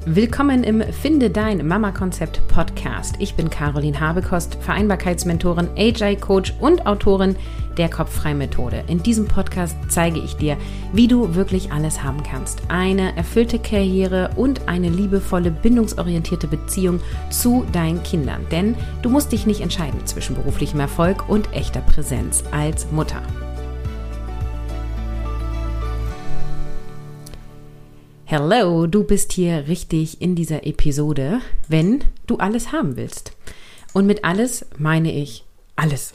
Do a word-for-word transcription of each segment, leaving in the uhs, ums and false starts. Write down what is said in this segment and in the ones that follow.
Willkommen im Finde dein Mama-Konzept Podcast. Ich bin Caroline Habekost, Vereinbarkeitsmentorin, A G I-Coach und Autorin der Kopffrei-Methode. In diesem Podcast zeige ich dir, wie du wirklich alles haben kannst. Eine erfüllte Karriere und eine liebevolle, bindungsorientierte Beziehung zu deinen Kindern. Denn du musst dich nicht entscheiden zwischen beruflichem Erfolg und echter Präsenz als Mutter. Hello, du bist hier richtig in dieser Episode, wenn du alles haben willst. Und mit alles meine ich alles.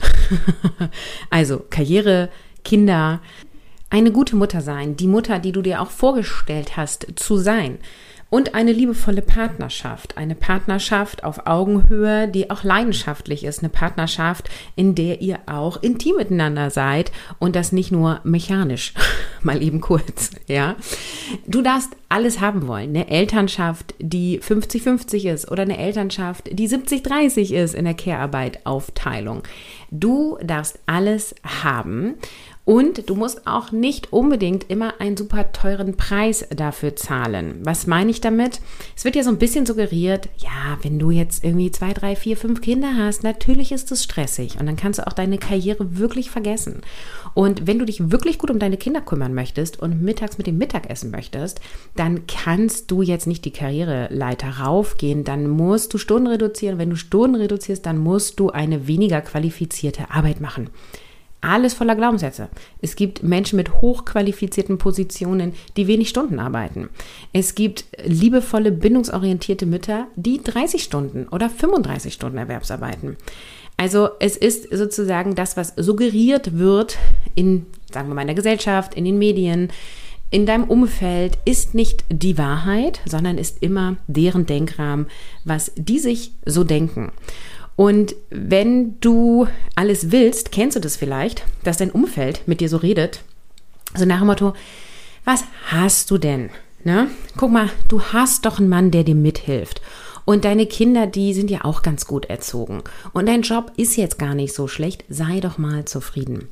Also Karriere, Kinder, eine gute Mutter sein, die Mutter, die du dir auch vorgestellt hast zu sein. Und eine liebevolle Partnerschaft, eine Partnerschaft auf Augenhöhe, die auch leidenschaftlich ist, eine Partnerschaft, in der ihr auch intim miteinander seid und das nicht nur mechanisch, mal eben kurz, ja. Du darfst alles haben wollen, eine Elternschaft, die fünfzig fünfzig ist oder eine Elternschaft, die siebzig dreißig ist in der Care-Arbeit Aufteilung. Du darfst alles haben. Und du musst auch nicht unbedingt immer einen super teuren Preis dafür zahlen. Was meine ich damit? Es wird ja so ein bisschen suggeriert, ja, wenn du jetzt irgendwie zwei, drei, vier, fünf Kinder hast, natürlich ist es stressig und dann kannst du auch deine Karriere wirklich vergessen. Und wenn du dich wirklich gut um deine Kinder kümmern möchtest und mittags mit dem Mittagessen möchtest, dann kannst du jetzt nicht die Karriereleiter raufgehen, dann musst du Stunden reduzieren. Wenn du Stunden reduzierst, dann musst du eine weniger qualifizierte Arbeit machen. Alles voller Glaubenssätze. Es gibt Menschen mit hochqualifizierten Positionen, die wenig Stunden arbeiten. Es gibt liebevolle, bindungsorientierte Mütter, die dreißig Stunden oder fünfunddreißig Stunden Erwerbsarbeiten. Also es ist sozusagen das, was suggeriert wird in, sagen wir mal, in der Gesellschaft, in den Medien, in deinem Umfeld, ist nicht die Wahrheit, sondern ist immer deren Denkrahmen, was die sich so denken. Und wenn du alles willst, kennst du das vielleicht, dass dein Umfeld mit dir so redet, so nach dem Motto, was hast du denn? Ne? Guck mal, du hast doch einen Mann, der dir mithilft. Und deine Kinder, die sind ja auch ganz gut erzogen. Und dein Job ist jetzt gar nicht so schlecht, sei doch mal zufrieden.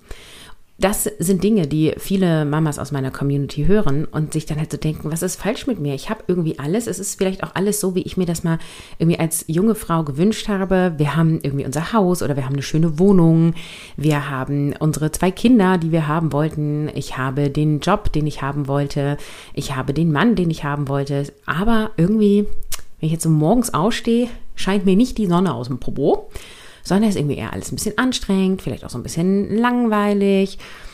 Das sind Dinge, die viele Mamas aus meiner Community hören und sich dann halt so denken, was ist falsch mit mir? Ich habe irgendwie alles. Es ist vielleicht auch alles so, wie ich mir das mal irgendwie als junge Frau gewünscht habe. Wir haben irgendwie unser Haus oder wir haben eine schöne Wohnung. Wir haben unsere zwei Kinder, die wir haben wollten. Ich habe den Job, den ich haben wollte. Ich habe den Mann, den ich haben wollte. Aber irgendwie, wenn ich jetzt so morgens aufstehe, scheint mir nicht die Sonne aus dem Popo, sondern es ist irgendwie eher alles ein bisschen anstrengend, vielleicht auch so ein bisschen langweilig,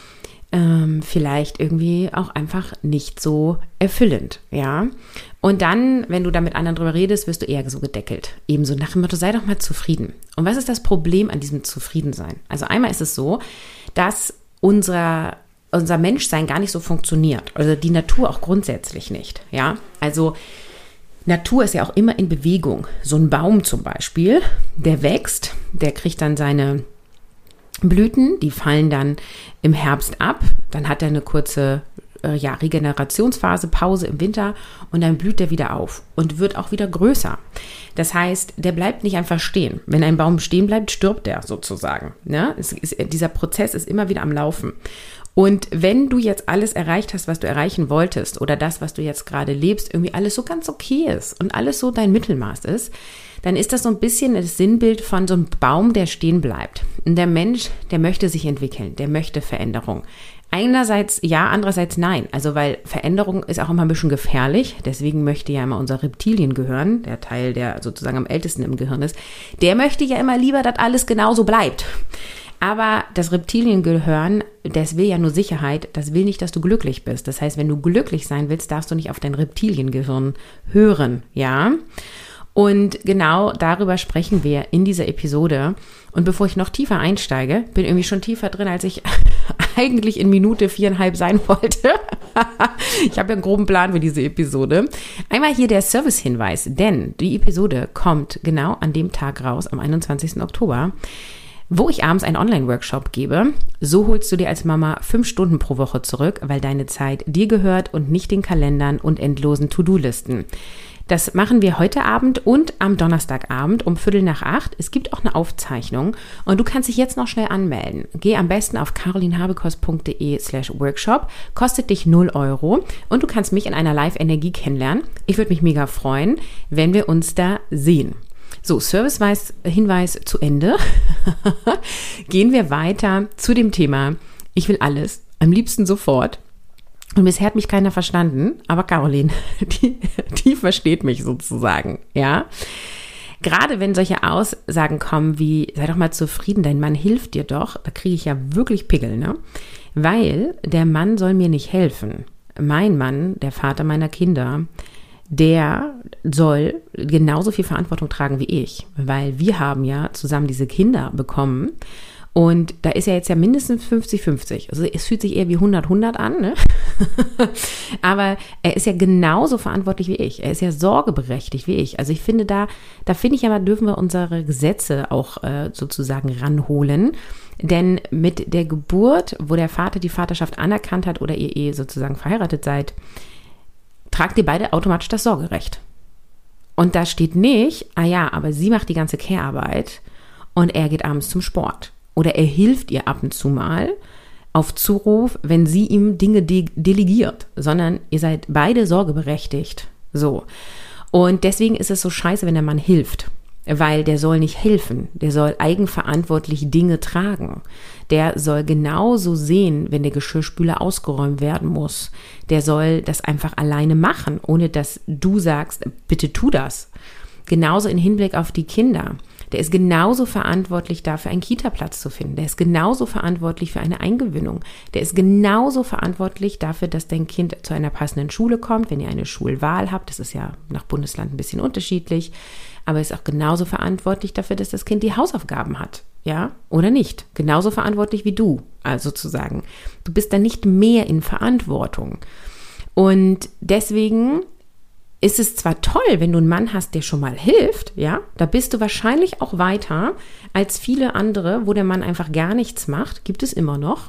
ähm, vielleicht irgendwie auch einfach nicht so erfüllend, ja. Und dann, wenn du da mit anderen drüber redest, wirst du eher so gedeckelt. Ebenso nach dem Motto, sei doch mal zufrieden. Und was ist das Problem an diesem Zufriedensein? Also einmal ist es so, dass unser, unser Menschsein gar nicht so funktioniert, also die Natur auch grundsätzlich nicht, ja. Also Natur ist ja auch immer in Bewegung. So ein Baum zum Beispiel, der wächst, der kriegt dann seine Blüten, die fallen dann im Herbst ab. Dann hat er eine kurze äh, ja, Regenerationsphase, Pause im Winter und dann blüht er wieder auf und wird auch wieder größer. Das heißt, der bleibt nicht einfach stehen. Wenn ein Baum stehen bleibt, stirbt er sozusagen. Ne? Es ist, dieser Prozess ist immer wieder am Laufen. Und wenn du jetzt alles erreicht hast, was du erreichen wolltest oder das, was du jetzt gerade lebst, irgendwie alles so ganz okay ist und alles so dein Mittelmaß ist, dann ist das so ein bisschen das Sinnbild von so einem Baum, der stehen bleibt. Und der Mensch, der möchte sich entwickeln, der möchte Veränderung. Einerseits ja, andererseits nein. Also weil Veränderung ist auch immer ein bisschen gefährlich. Deswegen möchte ja immer unser Reptiliengehirn, der Teil, der sozusagen am ältesten im Gehirn ist, der möchte ja immer lieber, dass alles genauso bleibt. Aber das Reptiliengehirn, das will ja nur Sicherheit, das will nicht, dass du glücklich bist. Das heißt, wenn du glücklich sein willst, darfst du nicht auf dein Reptiliengehirn hören, ja? Und genau darüber sprechen wir in dieser Episode. Und bevor ich noch tiefer einsteige, bin irgendwie schon tiefer drin, als ich eigentlich in Minute viereinhalb sein wollte. Ich habe ja einen groben Plan für diese Episode. Einmal hier der Servicehinweis, denn die Episode kommt genau an dem Tag raus, am einundzwanzigsten Oktober, wo ich abends einen Online-Workshop gebe. So holst du dir als Mama fünf Stunden pro Woche zurück, weil deine Zeit dir gehört und nicht den Kalendern und endlosen To-Do-Listen. Das machen wir heute Abend und am Donnerstagabend um Viertel nach acht. Es gibt auch eine Aufzeichnung und du kannst dich jetzt noch schnell anmelden. Geh am besten auf carolinhabekos.de slash workshop, kostet dich null Euro und du kannst mich in einer Live-Energie kennenlernen. Ich würde mich mega freuen, wenn wir uns da sehen. So, Service-Hinweis zu Ende. Gehen wir weiter zu dem Thema, ich will alles, am liebsten sofort. Und bisher hat mich keiner verstanden, aber Caroline, die, die versteht mich sozusagen, ja. Gerade wenn solche Aussagen kommen wie, sei doch mal zufrieden, dein Mann hilft dir doch, da kriege ich ja wirklich Pickel, ne? Weil der Mann soll mir nicht helfen. Mein Mann, der Vater meiner Kinder, der soll genauso viel Verantwortung tragen wie ich, weil wir haben ja zusammen diese Kinder bekommen. Und da ist ja jetzt ja mindestens fünfzig fünfzig. Also es fühlt sich eher wie hundert hundert an, ne? Aber er ist ja genauso verantwortlich wie ich. Er ist ja sorgeberechtigt wie ich. Also ich finde da, da finde ich ja mal, dürfen wir unsere Gesetze auch äh, sozusagen ranholen. Denn mit der Geburt, wo der Vater die Vaterschaft anerkannt hat oder ihr eh sozusagen verheiratet seid, tragt ihr beide automatisch das Sorgerecht. Und da steht nicht, ah ja, aber sie macht die ganze Care-Arbeit und er geht abends zum Sport. Oder er hilft ihr ab und zu mal auf Zuruf, wenn sie ihm Dinge de- delegiert, sondern ihr seid beide sorgeberechtigt. So. Und deswegen ist es so scheiße, wenn der Mann hilft, weil der soll nicht helfen, der soll eigenverantwortlich Dinge tragen. Der soll genauso sehen, wenn der Geschirrspüler ausgeräumt werden muss. Der soll das einfach alleine machen, ohne dass du sagst, bitte tu das. Genauso in Hinblick auf die Kinder. Der ist genauso verantwortlich dafür, einen Kita-Platz zu finden. Der ist genauso verantwortlich für eine Eingewöhnung. Der ist genauso verantwortlich dafür, dass dein Kind zu einer passenden Schule kommt, wenn ihr eine Schulwahl habt. Das ist ja nach Bundesland ein bisschen unterschiedlich. Aber er ist auch genauso verantwortlich dafür, dass das Kind die Hausaufgaben hat. Ja, oder nicht? Genauso verantwortlich wie du, also sozusagen. Du bist dann nicht mehr in Verantwortung. Und deswegen ist es zwar toll, wenn du einen Mann hast, der schon mal hilft, ja, da bist du wahrscheinlich auch weiter als viele andere, wo der Mann einfach gar nichts macht, gibt es immer noch.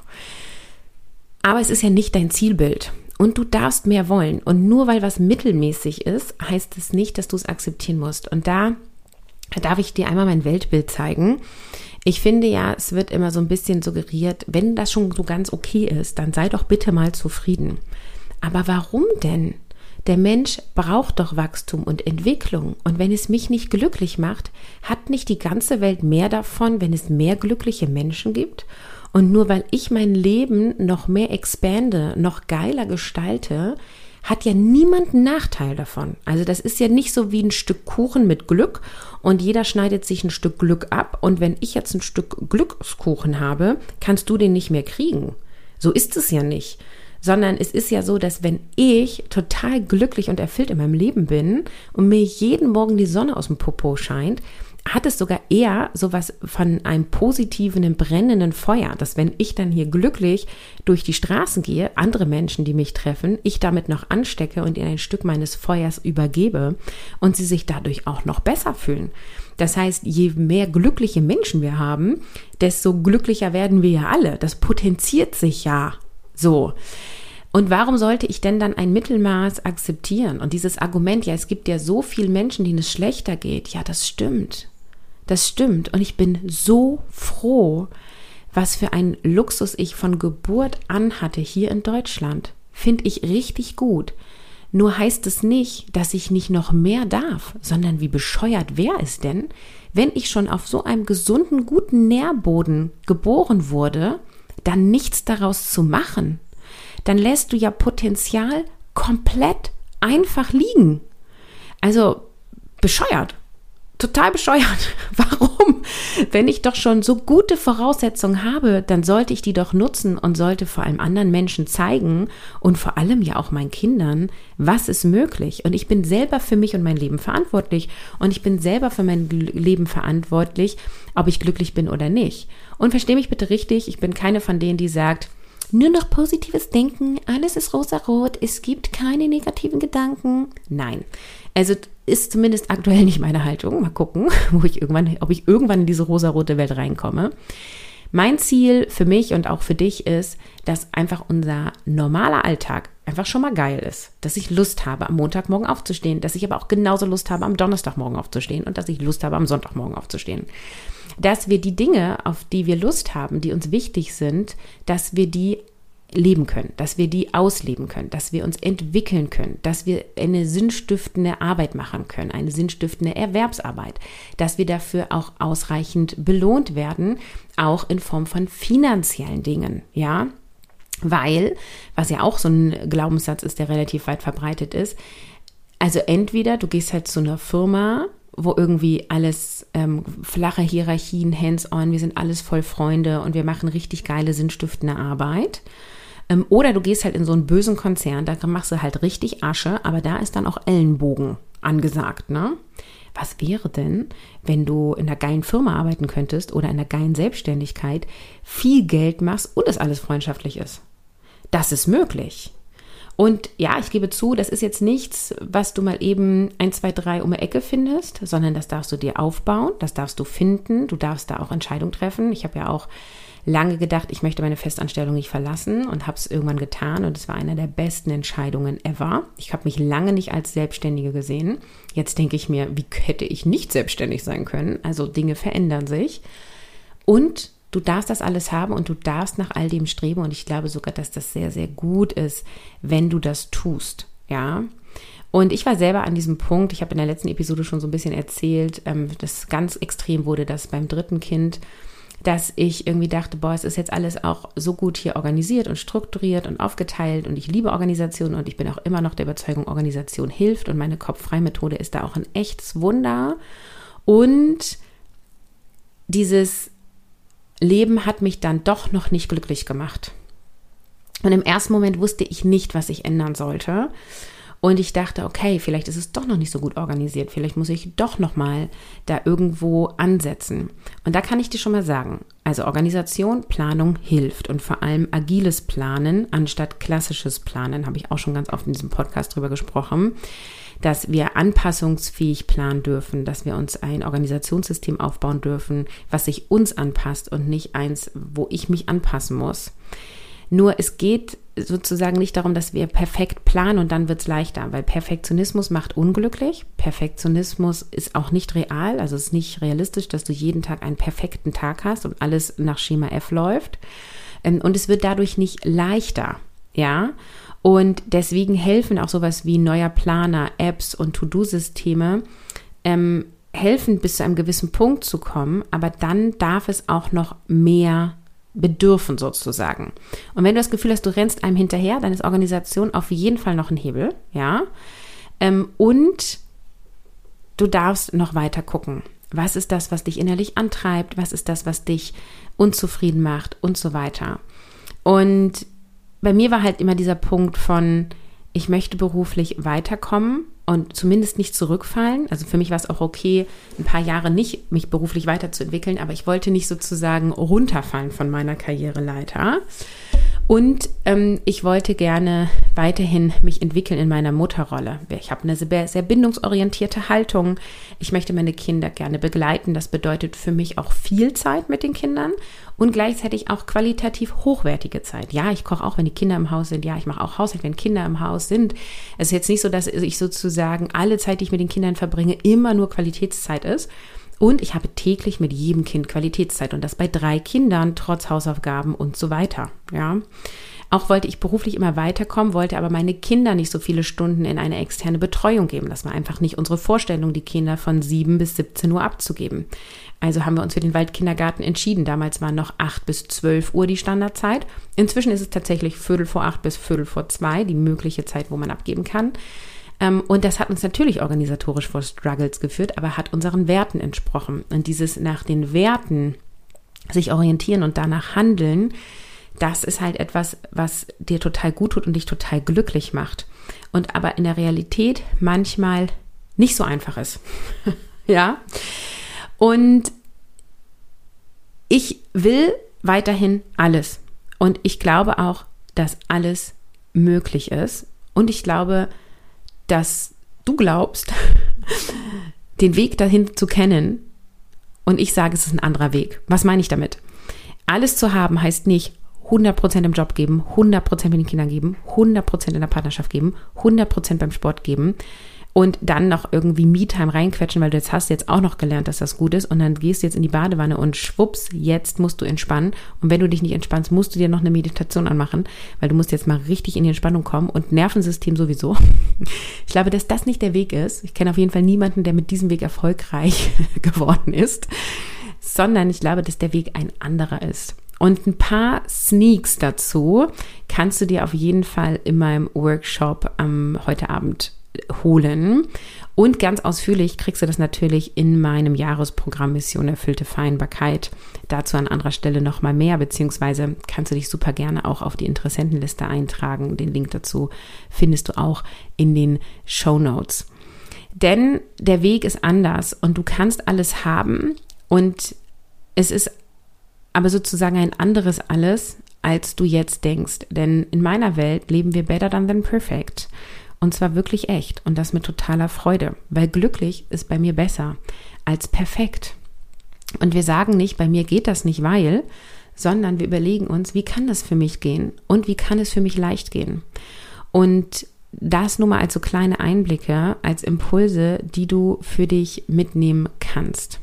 Aber es ist ja nicht dein Zielbild und du darfst mehr wollen. Und nur weil was mittelmäßig ist, heißt es nicht, dass du es akzeptieren musst. Und da darf ich dir einmal mein Weltbild zeigen. Ich finde ja, es wird immer so ein bisschen suggeriert, wenn das schon so ganz okay ist, dann sei doch bitte mal zufrieden. Aber warum denn? Der Mensch braucht doch Wachstum und Entwicklung. Und wenn es mich nicht glücklich macht, hat nicht die ganze Welt mehr davon, wenn es mehr glückliche Menschen gibt? Und nur weil ich mein Leben noch mehr expande, noch geiler gestalte, hat ja niemand einen Nachteil davon. Also das ist ja nicht so wie ein Stück Kuchen mit Glück und jeder schneidet sich ein Stück Glück ab. Und wenn ich jetzt ein Stück Glückskuchen habe, kannst du den nicht mehr kriegen. So ist es ja nicht. Sondern es ist ja so, dass wenn ich total glücklich und erfüllt in meinem Leben bin und mir jeden Morgen die Sonne aus dem Popo scheint, hat es sogar eher sowas von einem positiven, einem brennenden Feuer, dass wenn ich dann hier glücklich durch die Straßen gehe, andere Menschen, die mich treffen, ich damit noch anstecke und ihnen ein Stück meines Feuers übergebe und sie sich dadurch auch noch besser fühlen. Das heißt, je mehr glückliche Menschen wir haben, desto glücklicher werden wir ja alle. Das potenziert sich ja so. Und warum sollte ich denn dann ein Mittelmaß akzeptieren? Und dieses Argument, ja, es gibt ja so viele Menschen, denen es schlechter geht. Ja, das stimmt. Das stimmt. Und ich bin so froh, was für einen Luxus ich von Geburt an hatte hier in Deutschland. Finde ich richtig gut. Nur heißt es nicht, dass ich nicht noch mehr darf, sondern wie bescheuert wäre es denn, wenn ich schon auf so einem gesunden, guten Nährboden geboren wurde, dann nichts daraus zu machen. Dann lässt du ja Potenzial komplett einfach liegen. Also bescheuert, total bescheuert. Warum? Wenn ich doch schon so gute Voraussetzungen habe, dann sollte ich die doch nutzen und sollte vor allem anderen Menschen zeigen und vor allem ja auch meinen Kindern, was ist möglich. Und ich bin selber für mich und mein Leben verantwortlich und ich bin selber für mein Leben verantwortlich, ob ich glücklich bin oder nicht. Und verstehe mich bitte richtig, ich bin keine von denen, die sagt, nur noch positives Denken, alles ist rosarot, es gibt keine negativen Gedanken. Nein, also ist zumindest aktuell nicht meine Haltung. Mal gucken, wo ich irgendwann, ob ich irgendwann in diese rosarote Welt reinkomme. Mein Ziel für mich und auch für dich ist, dass einfach unser normaler Alltag einfach schon mal geil ist. Dass ich Lust habe, am Montagmorgen aufzustehen, dass ich aber auch genauso Lust habe, am Donnerstagmorgen aufzustehen und dass ich Lust habe, am Sonntagmorgen aufzustehen. Dass wir die Dinge, auf die wir Lust haben, die uns wichtig sind, dass wir die leben können, dass wir die ausleben können, dass wir uns entwickeln können, dass wir eine sinnstiftende Arbeit machen können, eine sinnstiftende Erwerbsarbeit, dass wir dafür auch ausreichend belohnt werden, auch in Form von finanziellen Dingen, ja, weil, was ja auch so ein Glaubenssatz ist, der relativ weit verbreitet ist, also entweder du gehst halt zu einer Firma, wo irgendwie alles ähm, flache Hierarchien, hands-on, wir sind alles voll Freunde und wir machen richtig geile, sinnstiftende Arbeit. Ähm, oder du gehst halt in so einen bösen Konzern, da machst du halt richtig Asche, aber da ist dann auch Ellenbogen angesagt, ne? Was wäre denn, wenn du in einer geilen Firma arbeiten könntest oder in einer geilen Selbstständigkeit, viel Geld machst und es alles freundschaftlich ist? Das ist möglich. Und ja, ich gebe zu, das ist jetzt nichts, was du mal eben eins, zwei, drei um die Ecke findest, sondern das darfst du dir aufbauen, das darfst du finden, du darfst da auch Entscheidungen treffen. Ich habe ja auch lange gedacht, ich möchte meine Festanstellung nicht verlassen und habe es irgendwann getan und es war eine der besten Entscheidungen ever. Ich habe mich lange nicht als Selbstständige gesehen. Jetzt denke ich mir, wie hätte ich nicht selbstständig sein können? Also Dinge verändern sich und du darfst das alles haben und du darfst nach all dem streben und ich glaube sogar, dass das sehr, sehr gut ist, wenn du das tust, ja. Und ich war selber an diesem Punkt, ich habe in der letzten Episode schon so ein bisschen erzählt, ähm, dass ganz extrem wurde, dass beim dritten Kind, dass ich irgendwie dachte, boah, es ist jetzt alles auch so gut hier organisiert und strukturiert und aufgeteilt und ich liebe Organisation und ich bin auch immer noch der Überzeugung, Organisation hilft und meine Kopf-frei-Methode ist da auch ein echtes Wunder und dieses Leben hat mich dann doch noch nicht glücklich gemacht. Und im ersten Moment wusste ich nicht, was ich ändern sollte. Und ich dachte, okay, vielleicht ist es doch noch nicht so gut organisiert. Vielleicht muss ich doch noch mal da irgendwo ansetzen. Und da kann ich dir schon mal sagen, also Organisation, Planung hilft. Und vor allem agiles Planen anstatt klassisches Planen, habe ich auch schon ganz oft in diesem Podcast drüber gesprochen, dass wir anpassungsfähig planen dürfen, dass wir uns ein Organisationssystem aufbauen dürfen, was sich uns anpasst und nicht eins, wo ich mich anpassen muss. Nur es geht sozusagen nicht darum, dass wir perfekt planen und dann wird es leichter, weil Perfektionismus macht unglücklich. Perfektionismus ist auch nicht real, also es ist nicht realistisch, dass du jeden Tag einen perfekten Tag hast und alles nach Schema F läuft. Und es wird dadurch nicht leichter, ja. Und deswegen helfen auch sowas wie neuer Planer, Apps und To-Do-Systeme, ähm, helfen bis zu einem gewissen Punkt zu kommen, aber dann darf es auch noch mehr bedürfen sozusagen. Und wenn du das Gefühl hast, du rennst einem hinterher, dann ist Organisation auf jeden Fall noch ein Hebel, ja. Ähm, und du darfst noch weiter gucken. Was ist das, was dich innerlich antreibt? Was ist das, was dich unzufrieden macht? Und so weiter. Und bei mir war halt immer dieser Punkt von, ich möchte beruflich weiterkommen und zumindest nicht zurückfallen. Also für mich war es auch okay, ein paar Jahre nicht mich beruflich weiterzuentwickeln, aber ich wollte nicht sozusagen runterfallen von meiner Karriereleiter. Und ähm, ich wollte gerne weiterhin mich entwickeln in meiner Mutterrolle. Ich habe eine sehr, sehr bindungsorientierte Haltung. Ich möchte meine Kinder gerne begleiten. Das bedeutet für mich auch viel Zeit mit den Kindern und gleichzeitig auch qualitativ hochwertige Zeit. Ja, ich koche auch, wenn die Kinder im Haus sind. Ja, ich mache auch Haushalt, wenn Kinder im Haus sind. Es ist jetzt nicht so, dass ich sozusagen alle Zeit, die ich mit den Kindern verbringe, immer nur Qualitätszeit ist. Und ich habe täglich mit jedem Kind Qualitätszeit und das bei drei Kindern, trotz Hausaufgaben und so weiter. Ja. Auch wollte ich beruflich immer weiterkommen, wollte aber meine Kinder nicht so viele Stunden in eine externe Betreuung geben. Das war einfach nicht unsere Vorstellung, die Kinder von sieben bis siebzehn Uhr abzugeben. Also haben wir uns für den Waldkindergarten entschieden. Damals waren noch acht bis zwölf Uhr die Standardzeit. Inzwischen ist es tatsächlich Viertel vor acht bis Viertel vor zwei, die mögliche Zeit, wo man abgeben kann. Und das hat uns natürlich organisatorisch vor Struggles geführt, aber hat unseren Werten entsprochen. Und dieses nach den Werten sich orientieren und danach handeln, das ist halt etwas, was dir total gut tut und dich total glücklich macht. Und aber in der Realität manchmal nicht so einfach ist. Ja. Und ich will weiterhin alles. Und ich glaube auch, dass alles möglich ist. Und ich glaube, dass du glaubst, den Weg dahin zu kennen und ich sage, es ist ein anderer Weg. Was meine ich damit? alles zu haben heißt nicht hundert Prozent im Job geben, hundert Prozent mit den Kindern geben, hundert Prozent in der Partnerschaft geben, hundert Prozent beim Sport geben und dann noch irgendwie Me-Time reinquetschen, weil du jetzt hast jetzt auch noch gelernt, dass das gut ist und dann gehst du jetzt in die Badewanne und schwupps, jetzt musst du entspannen und wenn du dich nicht entspannst, musst du dir noch eine Meditation anmachen, weil du musst jetzt mal richtig in die Entspannung kommen und Nervensystem sowieso. Ich glaube, dass das nicht der Weg ist. Ich kenne auf jeden Fall niemanden, der mit diesem Weg erfolgreich geworden ist, sondern ich glaube, dass der Weg ein anderer ist. Und ein paar Sneaks dazu kannst du dir auf jeden Fall in meinem Workshop am heute Abend holen. Und ganz ausführlich kriegst du das natürlich in meinem Jahresprogramm Mission Erfüllte Vereinbarkeit. Dazu an anderer Stelle nochmal mehr, beziehungsweise kannst du dich super gerne auch auf die Interessentenliste eintragen. Den Link dazu findest du auch in den Shownotes. Denn der Weg ist anders und du kannst alles haben und es ist aber sozusagen ein anderes Alles, als du jetzt denkst. Denn in meiner Welt leben wir better than than perfect. Und zwar wirklich echt und das mit totaler Freude, weil glücklich ist bei mir besser als perfekt. Und wir sagen nicht, bei mir geht das nicht, weil, sondern wir überlegen uns, wie kann das für mich gehen und wie kann es für mich leicht gehen. Und das nur mal als so kleine Einblicke, als Impulse, die du für dich mitnehmen kannst.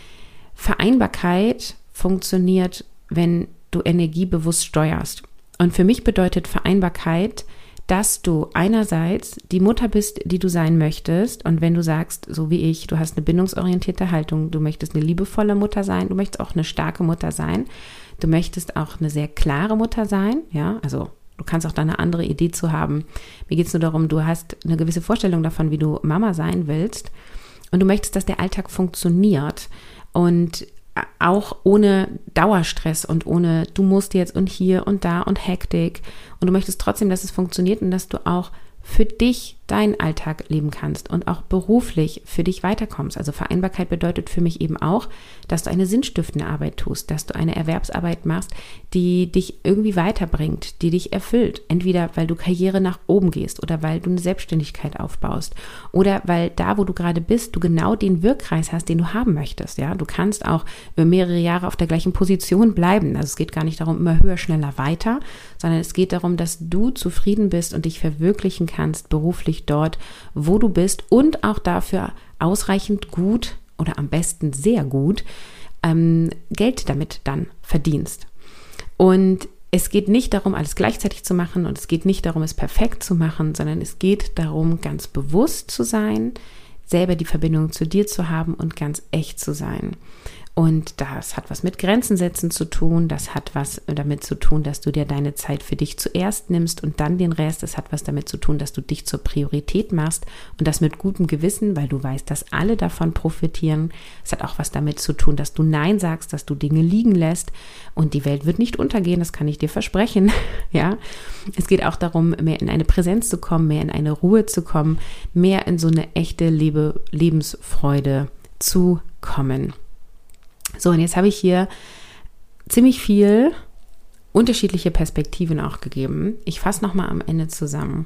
Vereinbarkeit funktioniert, wenn du energiebewusst steuerst. Und für mich bedeutet Vereinbarkeit, dass du einerseits die Mutter bist, die du sein möchtest und wenn du sagst, so wie ich, du hast eine bindungsorientierte Haltung, du möchtest eine liebevolle Mutter sein, du möchtest auch eine starke Mutter sein, du möchtest auch eine sehr klare Mutter sein, ja, also du kannst auch da eine andere Idee zu haben. Mir geht es nur darum, du hast eine gewisse Vorstellung davon, wie du Mama sein willst und du möchtest, dass der Alltag funktioniert und auch ohne Dauerstress und ohne du musst jetzt und hier und da und Hektik und du möchtest trotzdem, dass es funktioniert und dass du auch für dich deinen Alltag leben kannst und auch beruflich für dich weiterkommst. Also Vereinbarkeit bedeutet für mich eben auch, dass du eine sinnstiftende Arbeit tust, dass du eine Erwerbsarbeit machst, die dich irgendwie weiterbringt, die dich erfüllt. Entweder weil du Karriere nach oben gehst oder weil du eine Selbstständigkeit aufbaust oder weil da, wo du gerade bist, du genau den Wirkkreis hast, den du haben möchtest. Ja, du kannst auch über mehrere Jahre auf der gleichen Position bleiben. Also es geht gar nicht darum, immer höher, schneller, weiter, sondern es geht darum, dass du zufrieden bist und dich verwirklichen kannst, beruflich dort, wo du bist und auch dafür ausreichend gut oder am besten sehr gut ähm, Geld damit dann verdienst. Und es geht nicht darum, alles gleichzeitig zu machen und es geht nicht darum, es perfekt zu machen, sondern es geht darum, ganz bewusst zu sein, selber die Verbindung zu dir zu haben und ganz echt zu sein. Und das hat was mit Grenzen setzen zu tun, das hat was damit zu tun, dass du dir deine Zeit für dich zuerst nimmst und dann den Rest. Das hat was damit zu tun, dass du dich zur Priorität machst und das mit gutem Gewissen, weil du weißt, dass alle davon profitieren. Es hat auch was damit zu tun, dass du Nein sagst, dass du Dinge liegen lässt und die Welt wird nicht untergehen, das kann ich dir versprechen. Ja, es geht auch darum, mehr in eine Präsenz zu kommen, mehr in eine Ruhe zu kommen, mehr in so eine echte Lebe- Lebensfreude zu kommen. So, und jetzt habe ich hier ziemlich viel unterschiedliche Perspektiven auch gegeben. Ich fasse nochmal am Ende zusammen.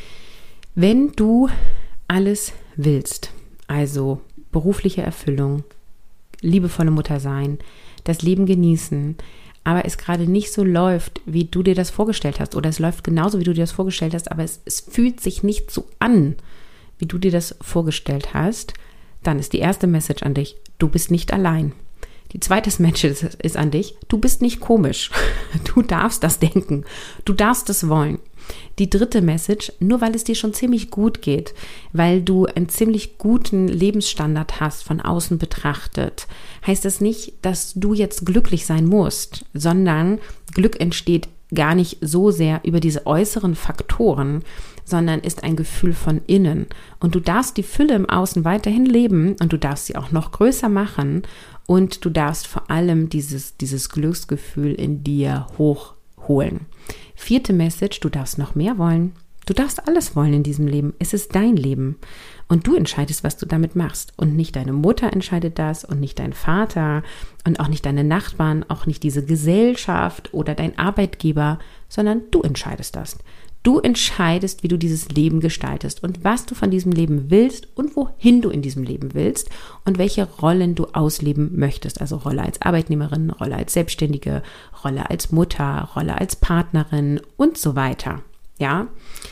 Wenn du alles willst, also berufliche Erfüllung, liebevolle Mutter sein, das Leben genießen, aber es gerade nicht so läuft, wie du dir das vorgestellt hast, oder es läuft genauso, wie du dir das vorgestellt hast, aber es, es fühlt sich nicht so an, wie du dir das vorgestellt hast, dann ist die erste Message an dich, du bist nicht allein. Die zweite Message ist, ist an dich, du bist nicht komisch. Du darfst das denken. Du darfst es wollen. Die dritte Message, nur weil es dir schon ziemlich gut geht, weil du einen ziemlich guten Lebensstandard hast, von außen betrachtet, heißt das nicht, dass du jetzt glücklich sein musst, sondern Glück entsteht gar nicht so sehr über diese äußeren Faktoren, sondern ist ein Gefühl von innen. Und du darfst die Fülle im Außen weiterhin leben und du darfst sie auch noch größer machen und du darfst vor allem dieses, dieses Glücksgefühl in dir hochholen. Vierte Message, du darfst noch mehr wollen. Du darfst alles wollen in diesem Leben. Es ist dein Leben. Und du entscheidest, was du damit machst. Und nicht deine Mutter entscheidet das und nicht dein Vater und auch nicht deine Nachbarn, auch nicht diese Gesellschaft oder dein Arbeitgeber, sondern du entscheidest das. Du entscheidest, wie du dieses Leben gestaltest und was du von diesem Leben willst und wohin du in diesem Leben willst und welche Rollen du ausleben möchtest. Also Rolle als Arbeitnehmerin, Rolle als Selbstständige, Rolle als Mutter, Rolle als Partnerin und so weiter. Ja,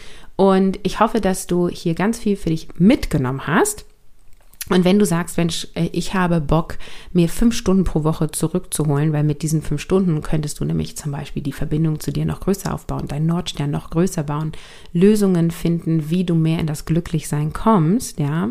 und ich hoffe, dass du hier ganz viel für dich mitgenommen hast. Und wenn du sagst, Mensch, ich habe Bock, mir fünf Stunden pro Woche zurückzuholen, weil mit diesen fünf Stunden könntest du nämlich zum Beispiel die Verbindung zu dir noch größer aufbauen, deinen Nordstern noch größer bauen, Lösungen finden, wie du mehr in das Glücklichsein kommst, ja,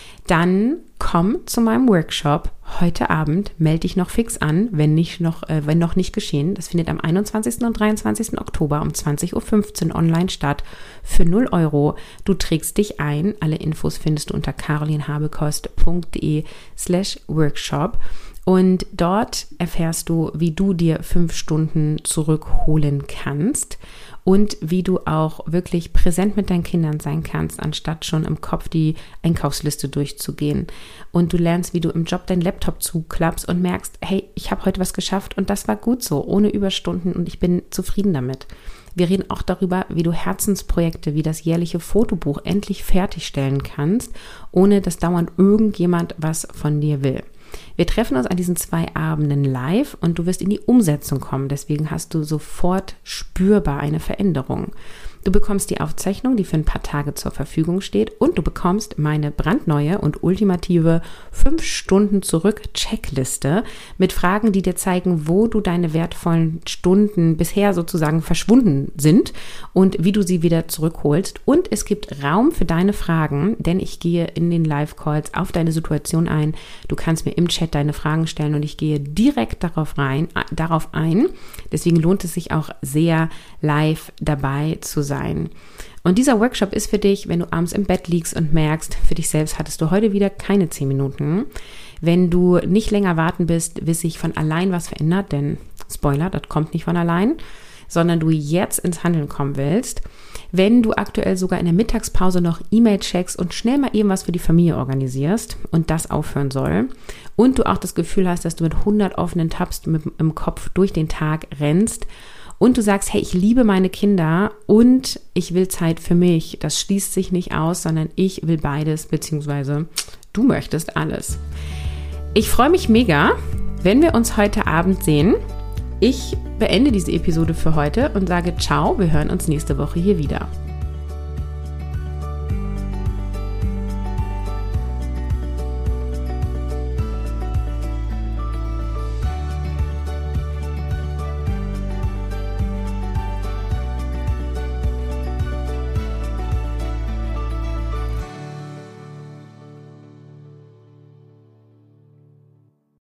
dann komm zu meinem Workshop heute Abend, melde dich noch fix an, wenn nicht noch, äh, wenn noch nicht geschehen. Das findet am einundzwanzigsten und dreiundzwanzigsten Oktober um zwanzig Uhr fünfzehn online statt für null Euro. Du trägst dich ein. Alle Infos findest du unter carolinhabekost.de slash Workshop. Und dort erfährst du, wie du dir fünf Stunden zurückholen kannst und wie du auch wirklich präsent mit deinen Kindern sein kannst, anstatt schon im Kopf die Einkaufsliste durchzugehen. Und du lernst, wie du im Job deinen Laptop zuklappst und merkst, hey, ich habe heute was geschafft und das war gut so, ohne Überstunden und ich bin zufrieden damit. Wir reden auch darüber, wie du Herzensprojekte wie das jährliche Fotobuch endlich fertigstellen kannst, ohne dass dauernd irgendjemand was von dir will. Wir treffen uns an diesen zwei Abenden live und du wirst in die Umsetzung kommen. Deswegen hast du sofort spürbar eine Veränderung. Du bekommst die Aufzeichnung, die für ein paar Tage zur Verfügung steht, und du bekommst meine brandneue und ultimative fünf Stunden zurück Checkliste mit Fragen, die dir zeigen, wo du deine wertvollen Stunden bisher sozusagen verschwunden sind und wie du sie wieder zurückholst. Und es gibt Raum für deine Fragen, denn ich gehe in den Live-Calls auf deine Situation ein. Du kannst mir im Chat deine Fragen stellen und ich gehe direkt darauf rein, äh, darauf ein. Deswegen lohnt es sich auch sehr, live dabei zu sein. sein. Und dieser Workshop ist für dich, wenn du abends im Bett liegst und merkst, für dich selbst hattest du heute wieder keine zehn Minuten. Wenn du nicht länger warten bist, bis sich von allein was verändert, denn Spoiler, das kommt nicht von allein, sondern du jetzt ins Handeln kommen willst. Wenn du aktuell sogar in der Mittagspause noch E-Mail checkst und schnell mal eben was für die Familie organisierst und das aufhören soll und du auch das Gefühl hast, dass du mit hundert offenen Tabs mit, im Kopf durch den Tag rennst, und du sagst, hey, ich liebe meine Kinder und ich will Zeit für mich. Das schließt sich nicht aus, sondern ich will beides, beziehungsweise du möchtest alles. Ich freue mich mega, wenn wir uns heute Abend sehen. Ich beende diese Episode für heute und sage ciao, wir hören uns nächste Woche hier wieder.